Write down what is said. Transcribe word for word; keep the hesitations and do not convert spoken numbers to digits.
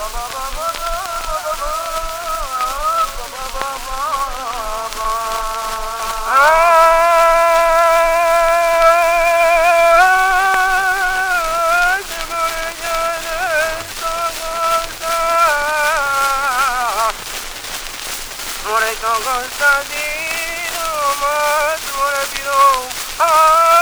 More con contadino, ma tu le pido, ah.